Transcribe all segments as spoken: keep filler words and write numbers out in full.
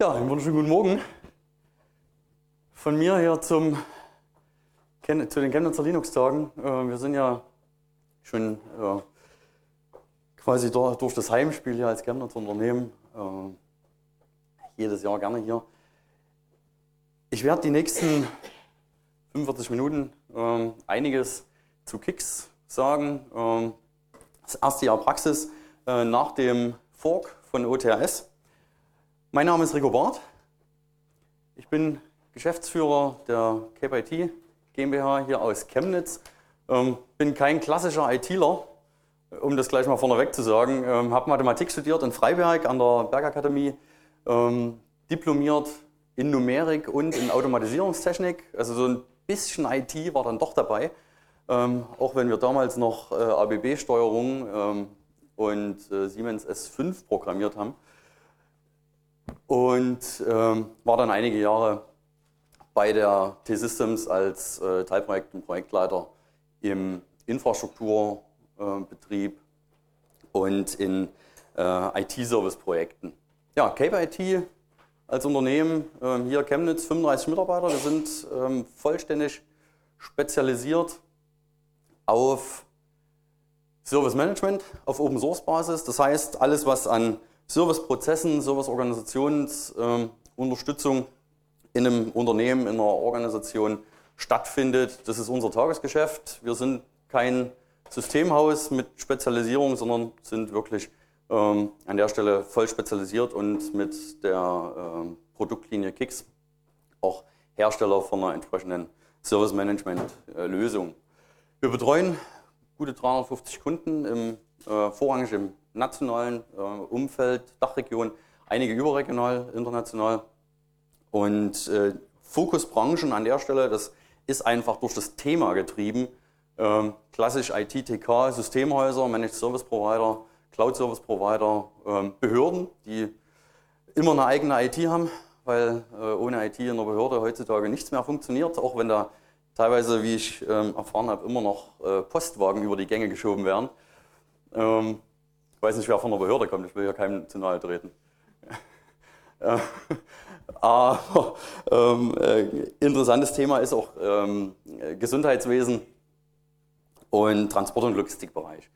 Ja, einen wunderschönen guten Morgen. Von mir hier zum, zu den Chemnitzer Linux-Tagen. Wir sind ja schon ja, quasi durch das Heimspiel hier als Chemnitzer Unternehmen jedes Jahr gerne hier. Ich werde die nächsten fünfundvierzig Minuten einiges zu Kix sagen. Das erste Jahr Praxis nach dem Fork von O T R S. Mein Name ist Rico Barth. Ich bin Geschäftsführer der Cape I T GmbH hier aus Chemnitz. Ähm, bin kein klassischer ITler, um das gleich mal vorneweg zu sagen. Ähm, habe Mathematik studiert in Freiberg an der Bergakademie, ähm, diplomiert in Numerik und in Automatisierungstechnik. Also so ein bisschen I T war dann doch dabei, ähm, auch wenn wir damals noch äh, A B B-Steuerung ähm, und äh, Siemens S fünf programmiert haben. Und ähm, war dann einige Jahre bei der T-Systems als äh, Teilprojekt- und Projektleiter im Infrastrukturbetrieb äh, und in äh, I T-Service-Projekten. Ja, Cape I T als Unternehmen, äh, hier Chemnitz, fünfunddreißig Mitarbeiter. Wir sind ähm, vollständig spezialisiert auf Service Management, auf Open Source Basis. Das heißt, alles, was an Serviceprozessen, Serviceorganisationsunterstützung ähm, in einem Unternehmen, in einer Organisation stattfindet, das ist unser Tagesgeschäft. Wir sind kein Systemhaus mit Spezialisierung, sondern sind wirklich ähm, an der Stelle voll spezialisiert und mit der ähm, Produktlinie Kix auch Hersteller von einer entsprechenden Service Management äh, Lösung. Wir betreuen gute dreihundertfünfzig Kunden, im, äh, vorrangig im nationalen äh, Umfeld, Dachregion, einige überregional, international. Und äh, Fokusbranchen an der Stelle, das ist einfach durch das Thema getrieben. Ähm, klassisch I T, T K, Systemhäuser, Managed Service Provider, Cloud Service Provider, ähm, Behörden, die immer eine eigene I T haben, weil äh, ohne I T in der Behörde heutzutage nichts mehr funktioniert, auch wenn da teilweise, wie ich ähm, erfahren habe, immer noch äh, Postwagen über die Gänge geschoben werden. Ähm, ich weiß nicht, wer von der Behörde kommt, ich will ja keinem zu nahe treten. Aber ähm, äh, interessantes Thema ist auch ähm, Gesundheitswesen und Transport- und Logistikbereich.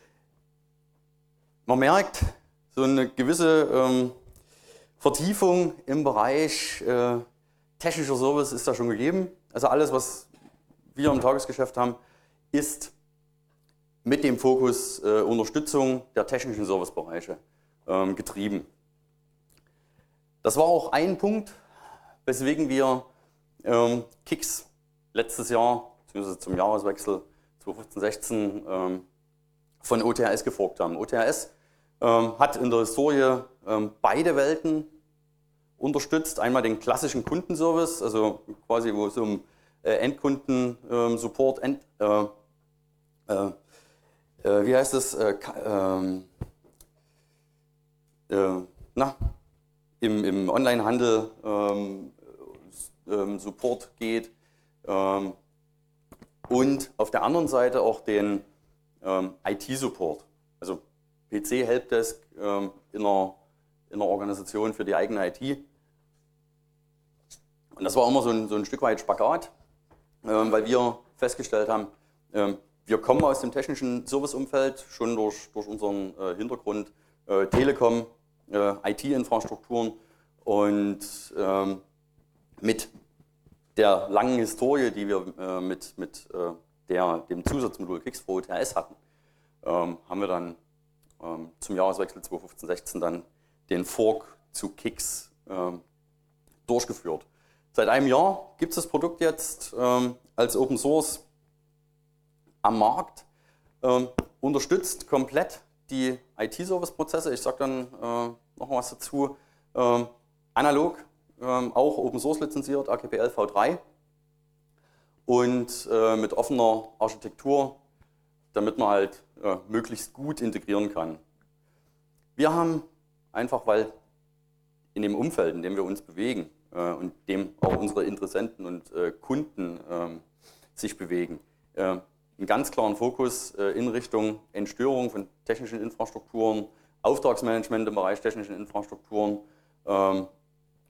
Man merkt, so eine gewisse ähm, Vertiefung im Bereich äh, technischer Service ist da schon gegeben. Also alles, was wir im Tagesgeschäft haben, ist mit dem Fokus äh, Unterstützung der technischen Servicebereiche ähm, getrieben. Das war auch ein Punkt, weswegen wir ähm, Kix letztes Jahr, beziehungsweise zum Jahreswechsel zweitausendfünfzehn sechzehn, ähm, von O T R S geforkt haben. O T R S ähm, hat in der Historie ähm, beide Welten unterstützt. Einmal den klassischen Kundenservice, also quasi wo es um äh, Endkunden-Support, ähm, End, äh, äh, äh, wie heißt es, äh, äh, äh, na, im, im Onlinehandel ähm, ähm, Support geht ähm, und auf der anderen Seite auch den ähm, I T-Support, also P C-Helpdesk ähm, in, einer, in einer Organisation für die eigene I T. Und das war immer so ein, so ein Stück weit Spagat, ähm, weil wir festgestellt haben, ähm, wir kommen aus dem technischen Serviceumfeld, schon durch, durch unseren äh, Hintergrund äh, Telekom, äh, I T-Infrastrukturen und ähm, mit der langen Historie, die wir äh, mit, mit äh, der, dem Zusatzmodul Kix für O T R S hatten, ähm, haben wir dann ähm, zum Jahreswechsel zweitausendfünfzehn sechzehn dann den Fork zu Kix ähm, durchgeführt. Seit einem Jahr gibt es das Produkt jetzt ähm, als Open Source am Markt, ähm, unterstützt komplett die I T-Service-Prozesse. Ich sage dann äh, noch was dazu. Ähm, analog, ähm, auch Open Source lizenziert, A K P L v drei und äh, mit offener Architektur, damit man halt äh, möglichst gut integrieren kann. Wir haben einfach, weil in dem Umfeld, in dem wir uns bewegen äh, und dem auch unsere Interessenten und äh, Kunden äh, sich bewegen, äh, einen ganz klaren Fokus äh, in Richtung Entstörung von technischen Infrastrukturen, Auftragsmanagement im Bereich technischen Infrastrukturen, ähm,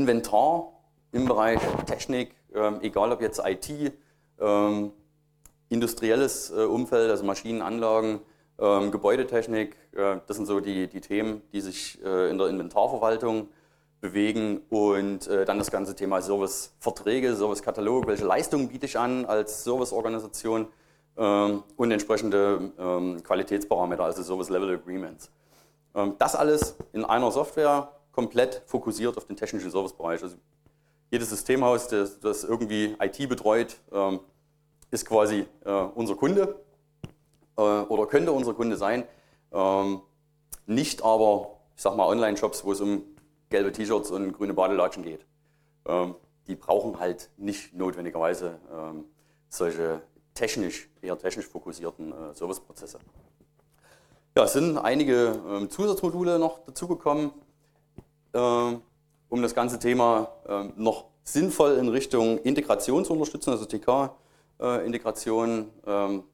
Inventar im Bereich Technik, ähm, egal ob jetzt I T, ähm, industrielles äh, Umfeld, also Maschinenanlagen, ähm, Gebäudetechnik, äh, das sind so die, die Themen, die sich äh, in der Inventarverwaltung bewegen, und äh, dann das ganze Thema Serviceverträge, Servicekatalog, welche Leistungen biete ich an als Serviceorganisation, ähm, und entsprechende ähm, Qualitätsparameter, also Service Level Agreements. Ähm, das alles in einer Software, komplett fokussiert auf den technischen Servicebereich. Also jedes Systemhaus, das, das irgendwie I T betreut, ähm, ist quasi äh, unser Kunde äh, oder könnte unser Kunde sein. Ähm, nicht aber, ich sag mal, Online-Shops, wo es um gelbe T-Shirts und grüne Badelatschen geht. Ähm, die brauchen halt nicht notwendigerweise ähm, solche technisch, eher technisch fokussierten äh, Serviceprozesse. Ja, es sind einige ähm, Zusatzmodule noch dazugekommen, ähm, um das ganze Thema ähm, noch sinnvoll in Richtung Integration zu unterstützen, also T K-Integration, äh, ähm,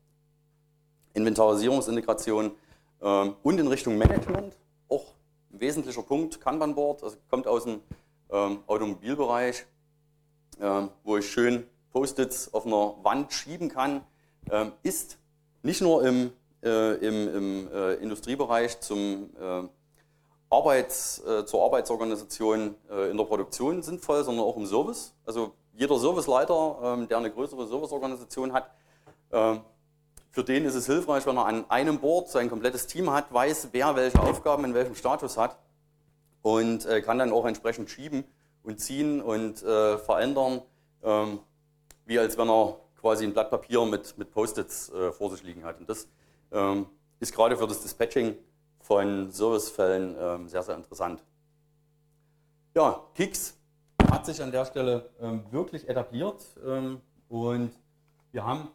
Inventarisierungsintegration ähm, und in Richtung Management. Auch ein wesentlicher Punkt, Kanban-Board, also kommt aus dem ähm, Automobilbereich, ähm, wo ich schön Post-its auf einer Wand schieben kann, ähm, ist nicht nur im, äh, im, im äh, Industriebereich zum, äh, Arbeits, äh, zur Arbeitsorganisation äh, in der Produktion sinnvoll, sondern auch im Service. Also jeder Serviceleiter, ähm, der eine größere Serviceorganisation hat, ähm, für den ist es hilfreich, wenn er an einem Board sein komplettes Team hat, weiß, wer welche Aufgaben in welchem Status hat, und äh, kann dann auch entsprechend schieben und ziehen und äh, verändern, ähm, wie als wenn er quasi ein Blatt Papier mit, mit Post-its äh, vor sich liegen hat. Und das ähm, ist gerade für das Dispatching von Servicefällen ähm, sehr, sehr interessant. Ja, Kix hat sich an der Stelle ähm, wirklich etabliert, ähm, und wir haben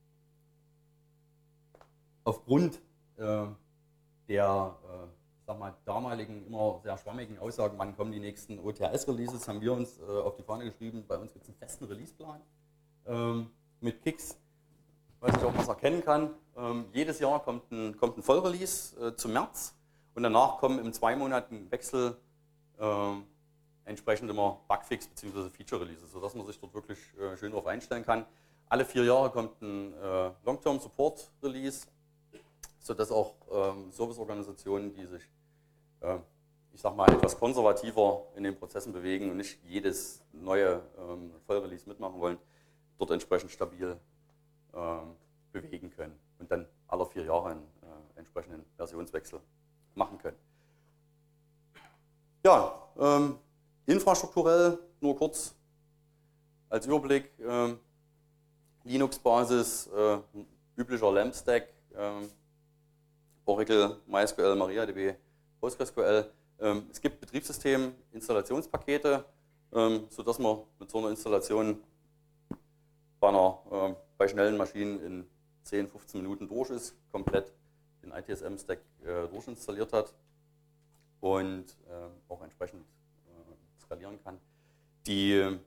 aufgrund äh, der äh, sag mal, damaligen immer sehr schwammigen Aussagen, wann kommen die nächsten O T S Releases, haben wir uns äh, auf die Fahne geschrieben, bei uns gibt es einen festen Releaseplan ähm, mit Kix, was ich auch was erkennen kann. Ähm, jedes Jahr kommt ein, kommt ein Vollrelease äh, zum März, und danach kommen im zweimonatigen Wechsel äh, entsprechend immer Bugfix bzw. Feature Releases, sodass man sich dort wirklich äh, schön darauf einstellen kann. Alle vier Jahre kommt ein äh, Long-Term Support Release, sodass auch ähm, Serviceorganisationen, die sich, äh, ich sag mal, etwas konservativer in den Prozessen bewegen und nicht jedes neue ähm, Vollrelease mitmachen wollen, dort entsprechend stabil ähm, bewegen können und dann alle vier Jahre einen äh, entsprechenden Versionswechsel machen können. Ja, ähm, infrastrukturell nur kurz als Überblick: ähm, Linux-Basis, äh, üblicher LAMP-Stack, ähm, Oracle, MySQL, MariaDB, PostgreSQL. Ähm, es gibt Betriebssystem, Installationspakete, ähm, sodass man mit so einer Installation bei, einer, äh, bei schnellen Maschinen in zehn, fünfzehn Minuten durch ist, komplett den I T S M-Stack äh, durchinstalliert hat und äh, auch entsprechend äh, skalieren kann. Die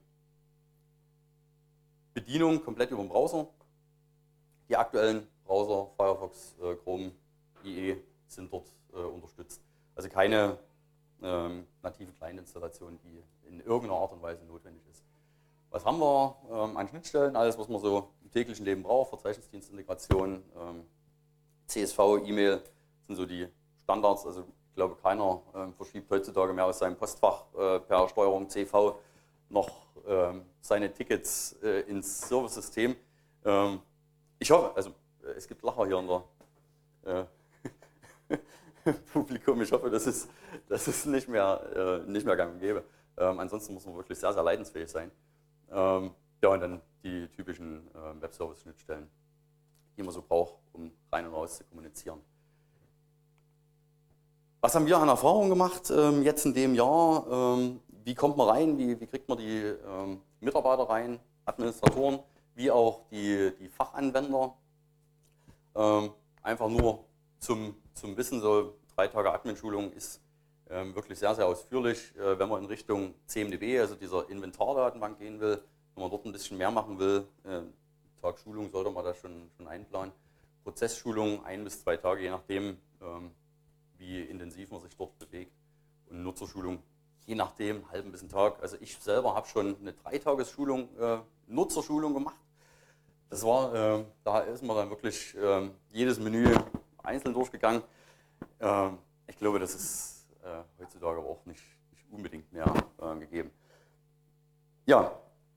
Bedienung komplett über den Browser. Die aktuellen Browser, Firefox, äh, Chrome, I E, sind dort äh, unterstützt. Also keine ähm, native Client-Installation, die in irgendeiner Art und Weise notwendig ist. Was haben wir ähm, an Schnittstellen? Alles, was man so im täglichen Leben braucht: Verzeichnisdienstintegration, ähm, C S V, E-Mail sind so die Standards. Also ich glaube, keiner ähm, verschiebt heutzutage mehr aus seinem Postfach äh, per Steuerung C V noch ähm, seine Tickets äh, ins Service-System. Ähm, ich hoffe, also äh, es gibt Lacher hier in der äh, Publikum. Ich hoffe, das ist, das ist nicht mehr, äh, nicht mehr gang und gäbe. Ähm, ansonsten muss man wirklich sehr, sehr leidensfähig sein. Ähm, ja, und dann die typischen äh, Web-Service-Schnittstellen, die man so braucht, um rein und raus zu kommunizieren. Was haben wir an Erfahrung gemacht ähm, jetzt in dem Jahr? Ähm, wie kommt man rein? Wie, wie kriegt man die ähm, Mitarbeiter rein, Administratoren, wie auch die, die Fachanwender? Ähm, einfach nur zum, zum Wissen, so drei Tage Admin-Schulung ist ähm, wirklich sehr, sehr ausführlich. Äh, wenn man in Richtung C M D B, also dieser Inventardatenbank, gehen will, wenn man dort ein bisschen mehr machen will, äh, Tag Schulung sollte man da schon, schon einplanen. Prozessschulung ein bis zwei Tage, je nachdem, ähm, wie intensiv man sich dort bewegt. Und Nutzerschulung je nachdem, einen halben bis einen Tag. Also ich selber habe schon eine Dreitagesschulung, äh, Nutzerschulung gemacht. Das war, äh, da ist man dann wirklich äh, jedes Menü einzeln durchgegangen. Äh, ich glaube, das ist äh, heutzutage aber auch nicht, nicht unbedingt mehr äh, gegeben. Ja,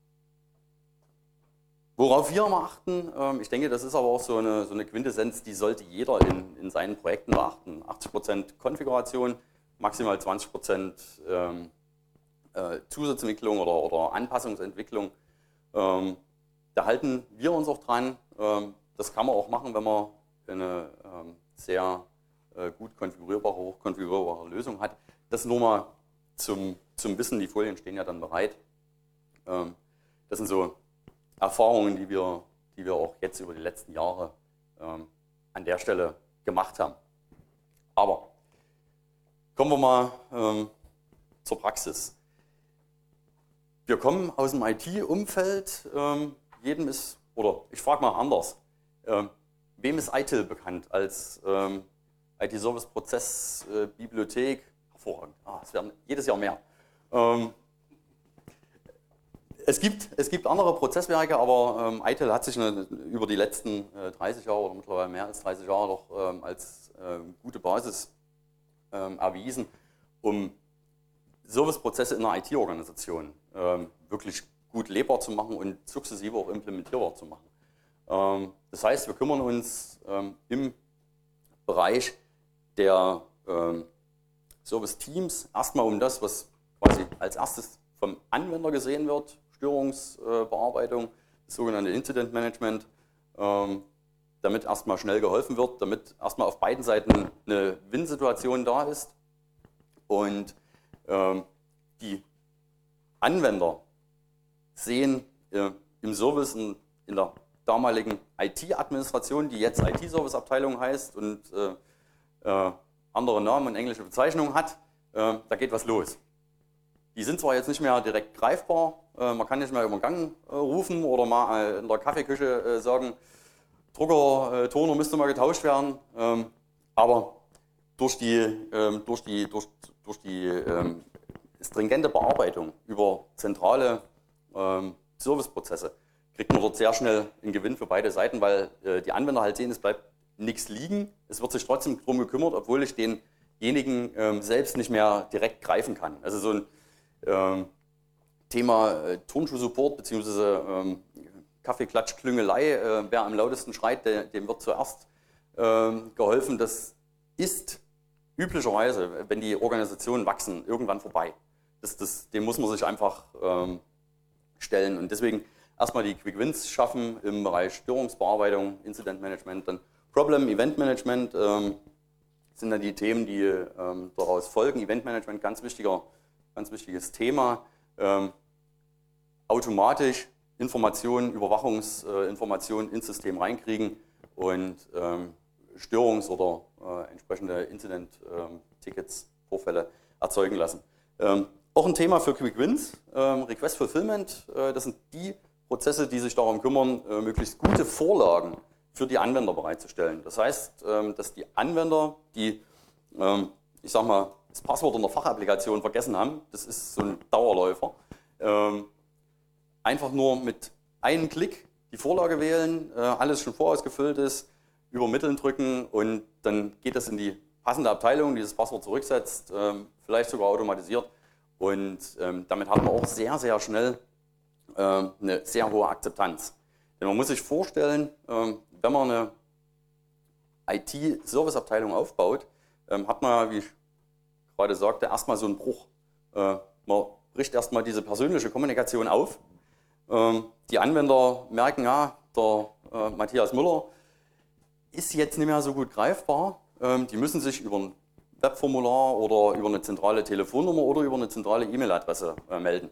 worauf wir immer achten, äh, ich denke, das ist aber auch so eine, so eine Quintessenz, die sollte jeder in, in seinen Projekten beachten. achtzig Prozent Konfiguration, maximal zwanzig Prozent ähm, äh, Zusatzentwicklung oder, oder Anpassungsentwicklung. Ähm, da halten wir uns auch dran. Ähm, das kann man auch machen, wenn man eine ähm, sehr äh, gut konfigurierbare, hochkonfigurierbare Lösung hat. Das nur mal zum, zum Wissen, die Folien stehen ja dann bereit. Ähm, das sind so Erfahrungen, die wir, die wir auch jetzt über die letzten Jahre ähm, an der Stelle gemacht haben. Aber kommen wir mal ähm, zur Praxis. Wir kommen aus dem I T-Umfeld, ähm, jedem ist, oder ich frage mal anders, ähm, wem ist I T I L bekannt als ähm, I T-Service-Prozess-Bibliothek? Äh, Hervorragend, ah, es werden jedes Jahr mehr. Ähm, es, gibt, es gibt andere Prozesswerke, aber ähm, I T I L hat sich eine, über die letzten äh, dreißig Jahre oder mittlerweile mehr als dreißig Jahre doch ähm, als äh, gute Basis ähm, erwiesen, um Serviceprozesse in einer I T-Organisation ähm, wirklich gut lebbar zu machen und sukzessive auch implementierbar zu machen. Ähm, das heißt, wir kümmern uns ähm, im Bereich der ähm, Service-Teams erstmal um das, was quasi als erstes vom Anwender gesehen wird, Störungsbearbeitung, das sogenannte Incident Management, ähm, damit erstmal schnell geholfen wird, damit erstmal auf beiden Seiten eine Win-Situation da ist und ähm, die Anwender sehen äh, im Service in, in der damaligen I T-Administration, die jetzt I T-Service-Abteilung heißt und äh, äh, andere Namen und englische Bezeichnungen hat, äh, da geht was los. Die sind zwar jetzt nicht mehr direkt greifbar, äh, man kann nicht mehr über den Gang äh, rufen oder mal äh, in der Kaffeeküche äh, sagen, Drucker, äh, Toner müsste mal getauscht werden, ähm, aber durch die, ähm, durch die, durch, durch die ähm, stringente Bearbeitung über zentrale ähm, Serviceprozesse kriegt man dort sehr schnell einen Gewinn für beide Seiten, weil äh, die Anwender halt sehen, es bleibt nichts liegen, es wird sich trotzdem darum gekümmert, obwohl ich denjenigen ähm, selbst nicht mehr direkt greifen kann. Also so ein ähm, Thema äh, Turnschuh-Support bzw. Ähm, Kaffeeklatsch-Klüngelei, äh, wer am lautesten schreit, der, dem wird zuerst ähm, geholfen. Das ist üblicherweise, wenn die Organisationen wachsen, irgendwann vorbei. Das, das, dem muss man sich einfach ähm, stellen und deswegen erstmal die Quick Wins schaffen im Bereich Störungsbearbeitung, Incident Management, dann Problem Event Management ähm, sind dann die Themen, die ähm, daraus folgen. Event Management, ganz wichtiger, ganz wichtiges Thema. Ähm, automatisch Informationen, Überwachungsinformationen ins System reinkriegen und ähm, Störungs- oder äh, entsprechende Incident-Tickets, ähm, Vorfälle erzeugen lassen. Ähm, auch ein Thema für Quick Wins, ähm, Request Fulfillment, äh, das sind die Prozesse, die sich darum kümmern, äh, möglichst gute Vorlagen für die Anwender bereitzustellen. Das heißt, ähm, dass die Anwender, die, ähm, ich sag mal, das Passwort in der Fachapplikation vergessen haben, das ist so ein Dauerläufer, ähm, einfach nur mit einem Klick die Vorlage wählen, äh, alles schon vorausgefüllt ist, übermitteln drücken und dann geht das in die passende Abteilung, die das Passwort zurücksetzt, ähm, vielleicht sogar automatisiert und ähm, damit hat man auch sehr, sehr schnell ähm, eine sehr hohe Akzeptanz. Denn man muss sich vorstellen, ähm, wenn man eine I T-Service-Abteilung aufbaut, ähm, hat man, wie ich gerade sagte, erstmal so einen Bruch. Äh, man bricht erstmal diese persönliche Kommunikation auf. Ähm, die Anwender merken, ja, der äh, Matthias Müller ist jetzt nicht mehr so gut greifbar. Ähm, die müssen sich über ein Webformular oder über eine zentrale Telefonnummer oder über eine zentrale E-Mail-Adresse äh, melden.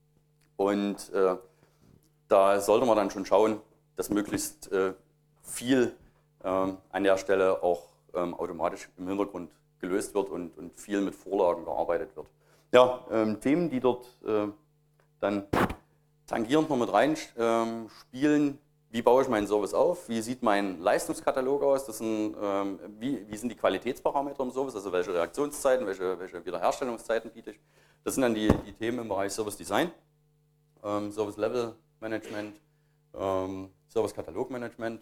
Und äh, da sollte man dann schon schauen, dass möglichst äh, viel ähm, an der Stelle auch ähm, automatisch im Hintergrund gelöst wird und, und viel mit Vorlagen gearbeitet wird. Ja, ähm, Themen, die dort äh, dann tangierend noch mit rein ähm, spielen, wie baue ich meinen Service auf, wie sieht mein Leistungskatalog aus, das sind, ähm, wie, wie sind die Qualitätsparameter im Service, also welche Reaktionszeiten, welche, welche Wiederherstellungszeiten biete ich. Das sind dann die, die Themen im Bereich Service Design, ähm, Service Level Management, ähm, Service Katalog Management.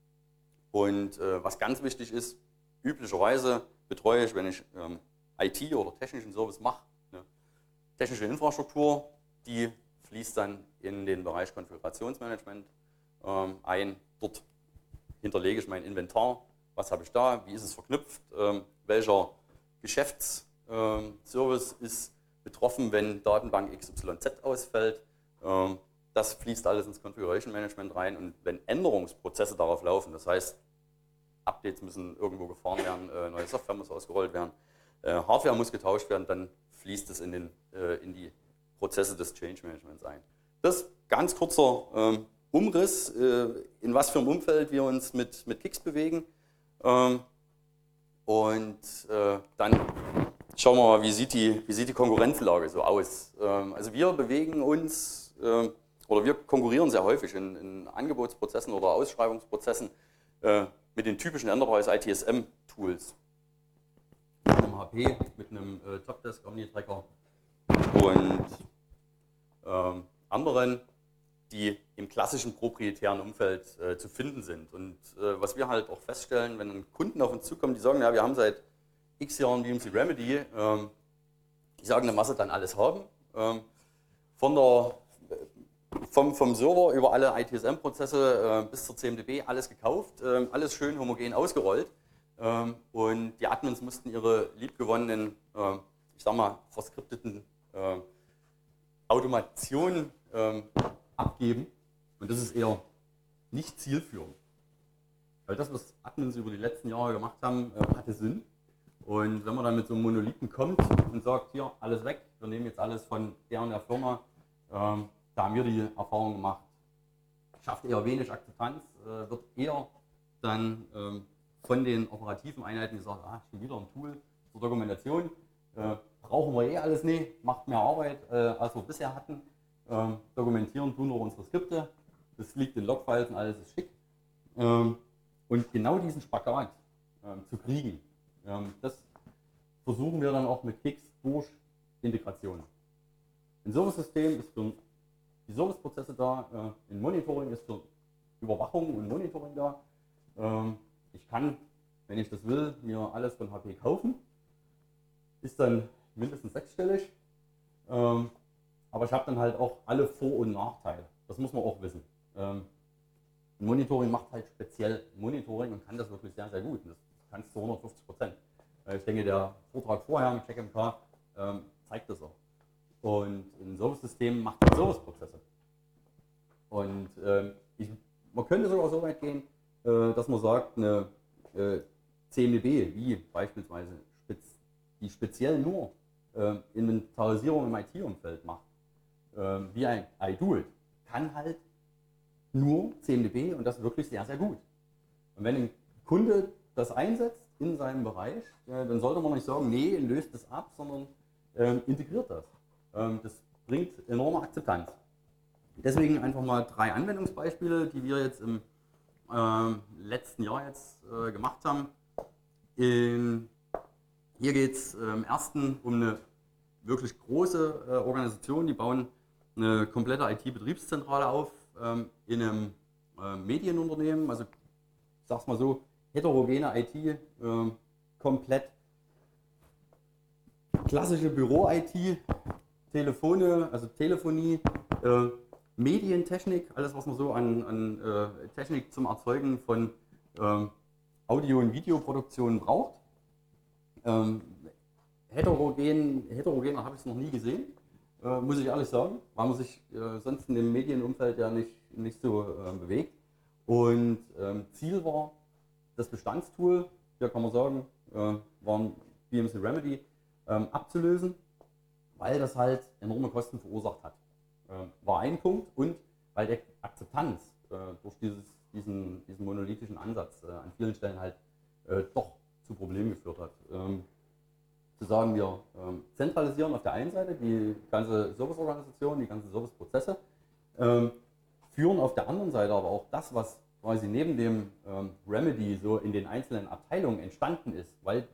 Und äh, was ganz wichtig ist, üblicherweise betreue ich, wenn ich ähm, I T oder technischen Service mache, eine technische Infrastruktur, die fließt dann in den Bereich Konfigurationsmanagement ähm, ein. Dort hinterlege ich mein Inventar, was habe ich da, wie ist es verknüpft, ähm, welcher Geschäftsservice ähm, ist betroffen, wenn Datenbank X Y Z ausfällt. Ähm, das fließt alles ins Configuration Management rein und wenn Änderungsprozesse darauf laufen, das heißt, Updates müssen irgendwo gefahren werden, äh, neue Software muss ausgerollt werden, äh, Hardware muss getauscht werden, dann fließt es in, den, äh, in die Prozesse des Change Managements ein. Das ist ganz kurzer ähm, Umriss, äh, in was für einem Umfeld wir uns mit, mit Kix bewegen. Ähm, und äh, dann schauen wir mal, wie sieht die, wie sieht die Konkurrenzlage so aus. Ähm, also wir bewegen uns, äh, oder wir konkurrieren sehr häufig in, in Angebotsprozessen oder Ausschreibungsprozessen äh, mit den typischen Enterprise I T S M Tools. Mit einem H P, mit einem äh, Topdesk Omnitracker und ähm, anderen, die im klassischen proprietären Umfeld äh, zu finden sind. Und äh, was wir halt auch feststellen, wenn ein Kunden auf uns zukommen, die sagen, ja, wir haben seit x Jahren B M C Remedy, ähm, die sagen, dann was sie dann alles haben. Ähm, von der, vom, vom Server über alle I T S M-Prozesse äh, bis zur C M D B, alles gekauft, äh, alles schön homogen ausgerollt. Ähm, und die Admins mussten ihre liebgewonnenen, äh, ich sag mal, verskripteten äh, Automationen äh, abgeben. Und das ist eher nicht zielführend. Weil das, was Admins über die letzten Jahre gemacht haben, äh, hatte Sinn. Und wenn man dann mit so einem Monolithen kommt und sagt, hier, alles weg, wir nehmen jetzt alles von der und der Firma, ähm, da haben wir die Erfahrung gemacht, schafft eher wenig Akzeptanz, äh, wird eher dann ähm, von den operativen Einheiten gesagt, ah, schon wieder ein Tool zur Dokumentation, äh, brauchen wir eh alles nicht, macht mehr Arbeit, äh, als wir bisher hatten. Ähm, dokumentieren tun wir unsere Skripte, das liegt in Logfiles und alles ist schick. Ähm, und genau diesen Spagat ähm, zu kriegen, ähm, das versuchen wir dann auch mit Kix durch Integration. Ein Service-System ist für die Serviceprozesse da, äh, ein Monitoring ist für Überwachung und Monitoring da. Ähm, ich kann, wenn ich das will, mir alles von H P kaufen, ist dann mindestens sechsstellig. Ähm, Aber ich habe dann halt auch alle Vor- und Nachteile. Das muss man auch wissen. Ähm, Monitoring macht halt speziell Monitoring und kann das wirklich sehr, sehr gut. Und das kannst du zu hundertfünfzig Prozent. Ich denke, der Vortrag vorher mit Check M K ähm, zeigt das auch. Und ein Service-System macht Serviceprozesse. Und ähm, ich, man könnte sogar so weit gehen, äh, dass man sagt, eine äh, C M D B, wie beispielsweise, spez die speziell nur äh, Inventarisierung im I T-Umfeld macht, wie ein iDoIt, kann halt nur C M D B und das wirklich sehr, sehr gut. Und wenn ein Kunde das einsetzt in seinem Bereich, dann sollte man nicht sagen, nee, löst das ab, sondern ähm, integriert das. Ähm, das bringt enorme Akzeptanz. Deswegen einfach mal drei Anwendungsbeispiele, die wir jetzt im ähm, letzten Jahr jetzt äh, gemacht haben. In, hier geht es äh, im ersten um eine wirklich große äh, Organisation, die bauen eine komplette I T-Betriebszentrale auf ähm, in einem äh, Medienunternehmen, also ich sag's mal so, heterogene I T, äh, komplett klassische Büro-I T, Telefone, also Telefonie, äh, Medientechnik, alles was man so an, an äh, Technik zum Erzeugen von äh, Audio- und Videoproduktionen braucht. Ähm, heterogen, heterogener habe ich es noch nie gesehen. Äh, muss ich ehrlich sagen, weil man sich äh, sonst in dem Medienumfeld ja nicht, nicht so äh, bewegt. Und ähm, Ziel war, das Bestandstool, hier kann man sagen, äh, war ein B M C Remedy, ähm, abzulösen, weil das halt enorme Kosten verursacht hat. Äh, war ein Punkt und weil der Akzeptanz äh, durch dieses, diesen, diesen monolithischen Ansatz äh, an vielen Stellen halt äh, doch zu Problemen geführt hat. Ähm, zu sagen, wir ähm, zentralisieren auf der einen Seite die ganze Serviceorganisation, die ganzen Serviceprozesse, ähm, führen auf der anderen Seite aber auch das, was quasi neben dem ähm, Remedy so in den einzelnen Abteilungen entstanden ist, weil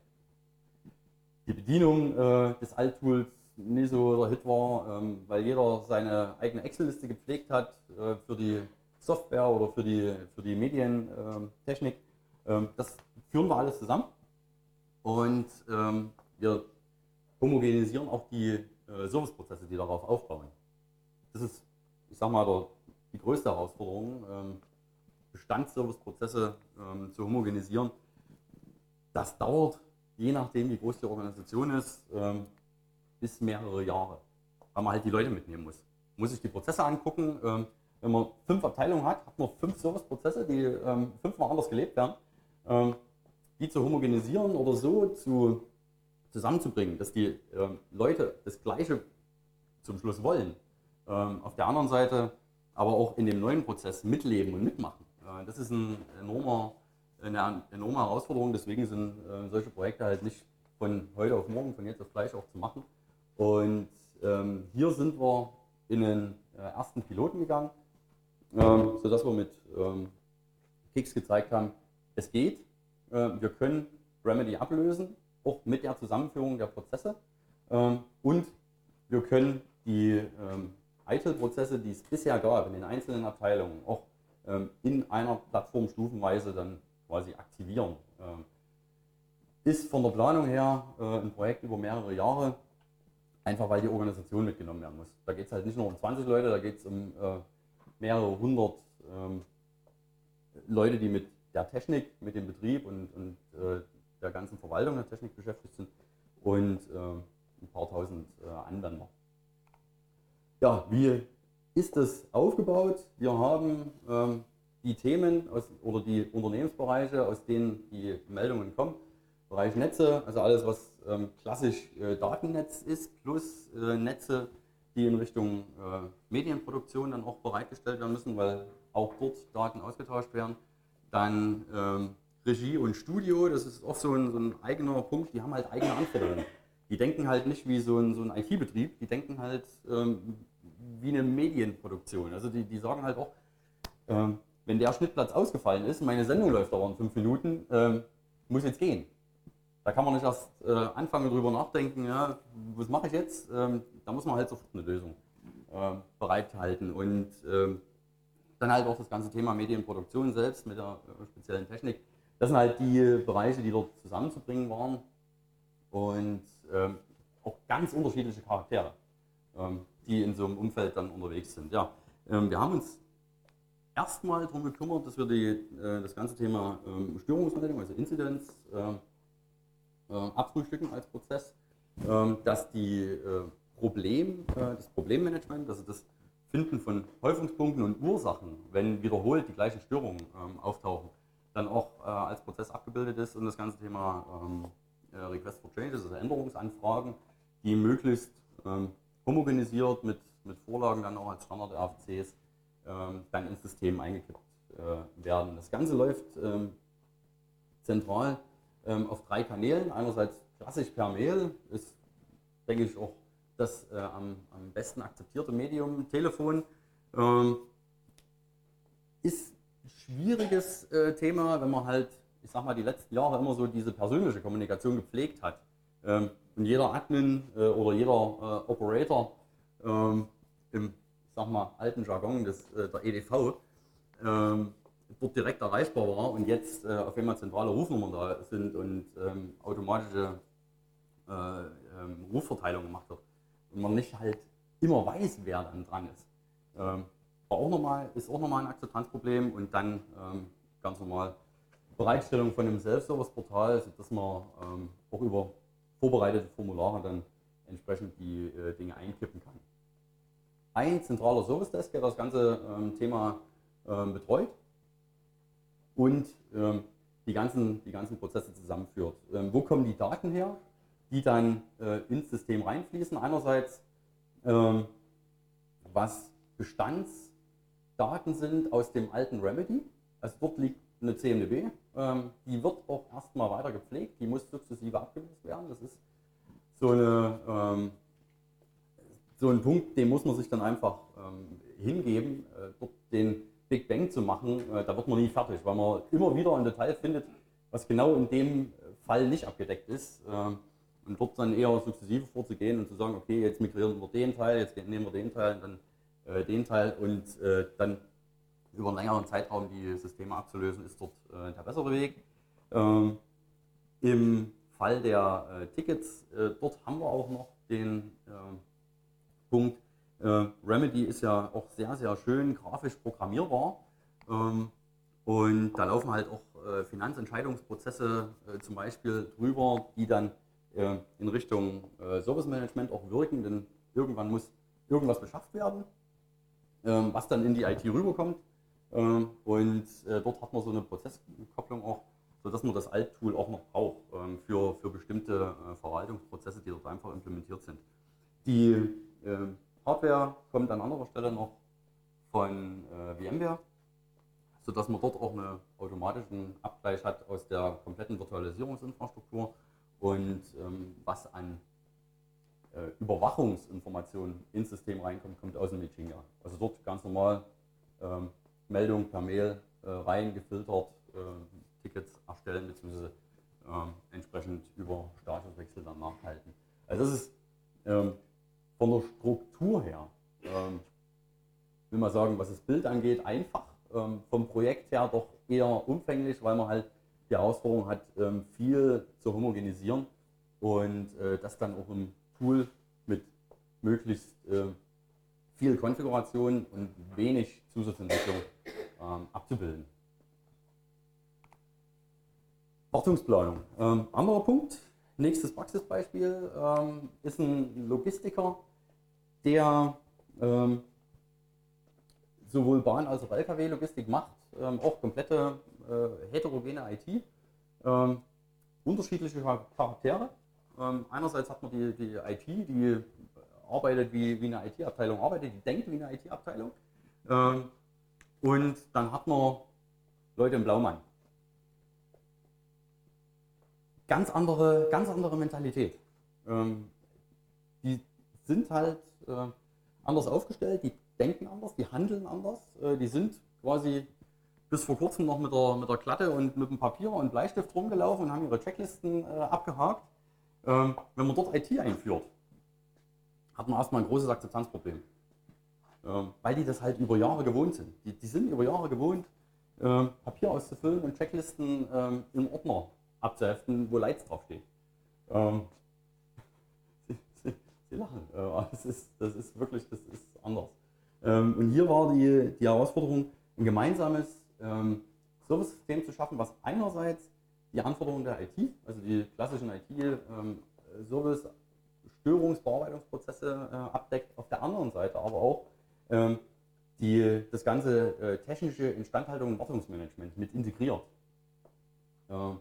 die Bedienung äh, des Alt-Tools nie so der Hit war, ähm, weil jeder seine eigene Excel-Liste gepflegt hat äh, für die Software oder für die, für die Medientechnik. Ähm, das führen wir alles zusammen und ähm, wir homogenisieren auch die äh, Serviceprozesse, die darauf aufbauen. Das ist, ich sag mal, der, die größte Herausforderung, ähm, Bestandsserviceprozesse ähm, zu homogenisieren. Das dauert, je nachdem wie groß die Organisation ist, ähm, bis mehrere Jahre, weil man halt die Leute mitnehmen muss. Man muss sich die Prozesse angucken. Ähm, wenn man fünf Abteilungen hat, hat man fünf Serviceprozesse, die ähm, fünfmal anders gelebt werden. Ähm, die zu homogenisieren oder so zu, zusammenzubringen, dass die ähm, Leute das Gleiche zum Schluss wollen. Ähm, auf der anderen Seite aber auch in dem neuen Prozess mitleben und mitmachen. Äh, das ist ein enormer, eine enorme Herausforderung, deswegen sind äh, solche Projekte halt nicht von heute auf morgen, von jetzt auf gleich auch zu machen. Und ähm, hier sind wir in den äh, ersten Piloten gegangen, ähm, sodass wir mit ähm, Kicks gezeigt haben, es geht, äh, wir können Remedy ablösen, auch mit der Zusammenführung der Prozesse ähm, und wir können die ähm, I T I L-Prozesse, die es bisher gab in den einzelnen Abteilungen, auch ähm, in einer Plattform stufenweise dann quasi aktivieren. Ähm, ist von der Planung her äh, ein Projekt über mehrere Jahre, einfach weil die Organisation mitgenommen werden muss. Da geht es halt nicht nur um zwanzig Leute, da geht es um äh, mehrere hundert ähm, Leute, die mit der Technik, mit dem Betrieb und, und äh, der ganzen Verwaltung der Technik beschäftigt sind und äh, ein paar tausend äh, Anwender. Ja, wie ist das aufgebaut? Wir haben ähm, die Themen aus, oder die Unternehmensbereiche, aus denen die Meldungen kommen. Bereich Netze, also alles, was ähm, klassisch äh, Datennetz ist, plus äh, Netze, die in Richtung äh, Medienproduktion dann auch bereitgestellt werden müssen, weil auch dort Daten ausgetauscht werden. Dann ähm, Regie und Studio, das ist auch so ein, so ein eigener Punkt, die haben halt eigene Anforderungen. Die denken halt nicht wie so ein, so ein I T-Betrieb, die denken halt ähm, wie eine Medienproduktion. Also die, die sagen halt auch, ähm, wenn der Schnittplatz ausgefallen ist, meine Sendung läuft aber in fünf Minuten, ähm, muss jetzt gehen. Da kann man nicht erst äh, anfangen drüber nachdenken, ja, was mache ich jetzt? Ähm, da muss man halt sofort eine Lösung äh, bereithalten. Und ähm, dann halt auch das ganze Thema Medienproduktion selbst mit der äh, speziellen Technik. Das sind halt die Bereiche, die dort zusammenzubringen waren. Und ähm, auch ganz unterschiedliche Charaktere, ähm, die in so einem Umfeld dann unterwegs sind. Ja, ähm, wir haben uns erstmal darum gekümmert, dass wir die, äh, das ganze Thema ähm, Störungsmeldung, also Inzidenz, äh, äh, abfrühstücken als Prozess, äh, dass die äh, Problem, äh, das Problemmanagement, also das Finden von Häufungspunkten und Ursachen, wenn wiederholt die gleichen Störungen ähm, auftauchen, dann auch äh, als Prozess abgebildet ist und das ganze Thema ähm, äh, Request for Changes, also Änderungsanfragen, die möglichst ähm, homogenisiert mit, mit Vorlagen dann auch als Standard-R F Cs ähm, dann ins System eingekippt äh, werden. Das Ganze läuft ähm, zentral ähm, auf drei Kanälen. Einerseits klassisch per Mail, ist, denke ich, auch das äh, am, am besten akzeptierte Medium. Telefon ähm, ist ein schwieriges äh, Thema, wenn man halt, ich sag mal, die letzten Jahre immer so diese persönliche Kommunikation gepflegt hat. Ähm, und jeder Admin äh, oder jeder äh, Operator ähm, im, ich sag mal, alten Jargon des, äh, der E D V ähm, dort direkt erreichbar war und jetzt äh, auf einmal zentrale Rufnummern da sind und ähm, automatische äh, ähm, Rufverteilung gemacht wird und man nicht halt immer weiß, wer dann dran ist. Ähm, war auch normal, ist auch nochmal ein Akzeptanzproblem und dann ähm, ganz normal Bereitstellung von einem Self-Service-Portal, sodass man ähm, auch über vorbereitete Formulare dann entsprechend die äh, Dinge einkippen kann. Ein zentraler Service-Desk, der das ganze ähm, Thema ähm, betreut und ähm, die, ganzen, die ganzen Prozesse zusammenführt. Ähm, wo kommen die Daten her, die dann äh, ins System reinfließen? Einerseits, ähm, was Bestandsdaten sind aus dem alten Remedy, also dort liegt eine C M D B, ähm, die wird auch erstmal weiter gepflegt, die muss sukzessive abgelöst werden. Das ist so, eine, ähm, so ein Punkt, den muss man sich dann einfach ähm, hingeben, äh, dort den Big Bang zu machen, äh, da wird man nie fertig, weil man immer wieder ein Detail findet, was genau in dem Fall nicht abgedeckt ist. Äh, und dort dann eher sukzessive vorzugehen und zu sagen, okay, jetzt migrieren wir den Teil, jetzt nehmen wir den Teil und dann äh, den Teil und äh, dann über einen längeren Zeitraum die Systeme abzulösen, ist dort äh, der bessere Weg. Ähm, Im Fall der äh, Tickets, äh, dort haben wir auch noch den äh, Punkt, äh, Remedy ist ja auch sehr, sehr schön grafisch programmierbar. Ähm, und da laufen halt auch äh, Finanzentscheidungsprozesse äh, zum Beispiel drüber, die dann äh, in Richtung äh, Service Management auch wirken, denn irgendwann muss irgendwas beschafft werden, ähm, was dann in die I T rüberkommt. Ähm, und äh, dort hat man so eine Prozesskopplung auch, sodass man das Alt-Tool auch noch braucht ähm, für, für bestimmte äh, Verwaltungsprozesse, die dort einfach implementiert sind. Die äh, Hardware kommt an anderer Stelle noch von äh, VMware, sodass man dort auch einen automatischen Abgleich hat aus der kompletten Virtualisierungsinfrastruktur und ähm, was an äh, Überwachungsinformationen ins System reinkommt, kommt aus dem Michinga. Also dort ganz normal ähm, Meldung per Mail äh, rein, gefiltert, äh, Tickets erstellen bzw. Ähm, entsprechend über Statuswechsel dann nachhalten. Also das ist ähm, von der Struktur her, ähm, will man sagen, was das Bild angeht, einfach. Ähm, vom Projekt her doch eher umfänglich, weil man halt die Herausforderung hat, ähm, viel zu homogenisieren und äh, das dann auch im Tool mit möglichst äh, viel Konfiguration und wenig Zusatzentwicklung ähm, abzubilden. Wartungsplanung. Ähm, anderer Punkt, nächstes Praxisbeispiel, ähm, ist ein Logistiker, der ähm, sowohl Bahn- als auch L K W-Logistik macht, ähm, auch komplette äh, heterogene I T, ähm, unterschiedliche Charaktere. Ähm, einerseits hat man die, die I T, die arbeitet wie, wie eine I T-Abteilung arbeitet, die denkt wie eine I T-Abteilung. Ähm, und dann hat man Leute im Blaumann. Ganz andere, ganz andere Mentalität. Ähm, die sind halt äh, anders aufgestellt, die denken anders, die handeln anders, äh, die sind quasi bis vor kurzem noch mit der, mit der Klatte und mit dem Papier und Bleistift rumgelaufen und haben ihre Checklisten äh, abgehakt. Ähm, wenn man dort I T einführt, hat man erstmal ein großes Akzeptanzproblem. Ähm, weil die das halt über Jahre gewohnt sind. Die, die sind über Jahre gewohnt, äh, Papier auszufüllen und Checklisten ähm, im Ordner abzuheften, wo Lights draufstehen. Ähm, sie, sie, sie lachen. Äh, das, ist, das ist wirklich, das ist anders. Ähm, und hier war die, die Herausforderung, ein gemeinsames ähm, Service-System zu schaffen, was einerseits die Anforderungen der I T, also die klassischen I T-Service, Störungsbearbeitungsprozesse äh, abdeckt, auf der anderen Seite aber auch ähm, die, das ganze äh, technische Instandhaltung und Wartungsmanagement mit integriert. Ähm,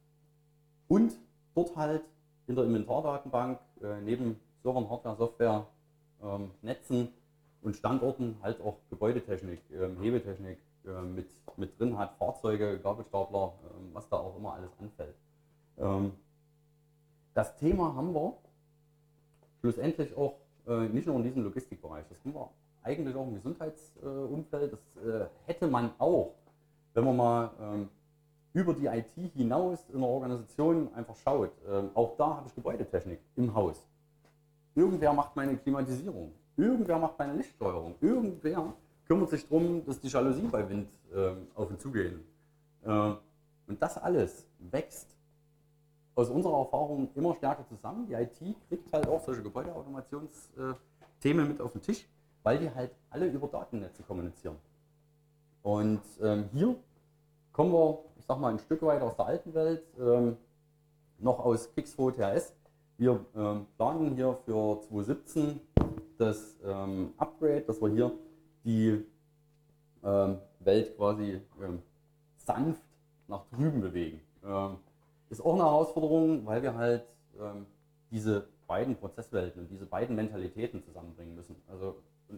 und dort halt in der Inventardatenbank äh, neben Servern, Hardware, Software, ähm, Netzen und Standorten halt auch Gebäudetechnik, ähm, Hebetechnik äh, mit, mit drin hat, Fahrzeuge, Gabelstapler, ähm, was da auch immer alles anfällt. Ähm, das Thema haben wir schlussendlich auch äh, nicht nur in diesem Logistikbereich, das haben wir eigentlich auch im Gesundheitsumfeld, äh, das äh, hätte man auch, wenn man mal ähm, über die I T hinaus in der Organisation einfach schaut. Ähm, auch da habe ich Gebäudetechnik im Haus. Irgendwer macht meine Klimatisierung, irgendwer macht meine Lichtsteuerung, irgendwer kümmert sich darum, dass die Jalousien bei Wind ähm, auf und zu gehen. Ähm, und das alles wächst aus unserer Erfahrung immer stärker zusammen. Die I T kriegt halt auch solche Gebäudeautomationsthemen mit auf den Tisch, weil die halt alle über Datennetze kommunizieren. Und ähm, hier kommen wir, ich sag mal, ein Stück weit aus der alten Welt, ähm, noch aus K I X zwei T H S. Wir ähm, planen hier für zwanzig siebzehn das ähm, Upgrade, dass wir hier die ähm, Welt quasi ähm, sanft nach drüben bewegen. Ähm, ist auch eine Herausforderung, weil wir halt ähm, diese beiden Prozesswelten und diese beiden Mentalitäten zusammenbringen müssen. Also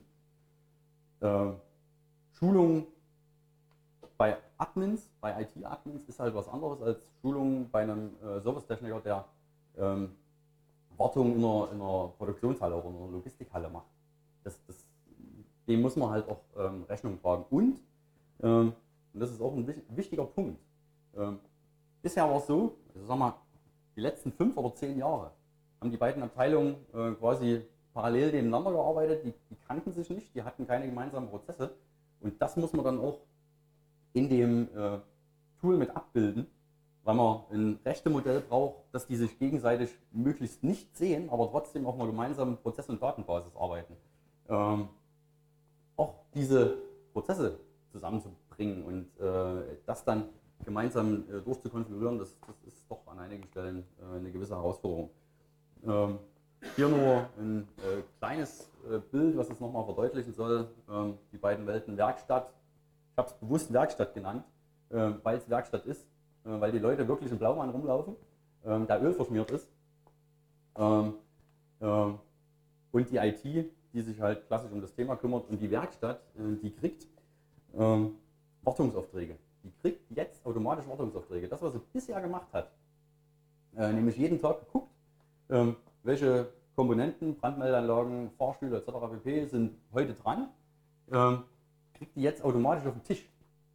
äh, Schulung bei Admins, bei I T-Admins ist halt was anderes als Schulung bei einem äh, Servicetechniker, der ähm, Wartung in einer, in einer Produktionshalle oder in einer Logistikhalle macht. Das, das dem muss man halt auch ähm, Rechnung tragen. Und, ähm, und das ist auch ein wichtiger Punkt, ähm, bisher war es so, also sag mal, die letzten fünf oder zehn Jahre haben die beiden Abteilungen äh, quasi parallel nebeneinander gearbeitet, die, die kannten sich nicht, die hatten keine gemeinsamen Prozesse und das muss man dann auch in dem äh, Tool mit abbilden, weil man ein Rechtemodell braucht, dass die sich gegenseitig möglichst nicht sehen, aber trotzdem auf einer gemeinsamen Prozess- und Datenbasis arbeiten. Ähm, auch diese Prozesse zusammenzubringen und äh, das dann gemeinsam äh, durchzukonfigurieren, das, das ist doch an einigen Stellen äh, eine gewisse Herausforderung. Ähm, hier nur ein äh, kleines äh, Bild, was es nochmal verdeutlichen soll. Ähm, die beiden Welten Werkstatt. Ich habe es bewusst Werkstatt genannt, äh, weil es Werkstatt ist, äh, weil die Leute wirklich im Blaumann rumlaufen, äh, der Öl verschmiert ist. Ähm, äh, und die I T, die sich halt klassisch um das Thema kümmert. Und die Werkstatt, äh, die kriegt ähm, Wartungsaufträge. Die kriegt jetzt automatisch Wartungsaufträge. Das, was sie bisher gemacht hat, äh, nämlich jeden Tag geguckt, ähm, welche Komponenten, Brandmeldeanlagen, Fahrstühle et cetera pp. Sind heute dran, ähm, kriegt die jetzt automatisch auf den Tisch.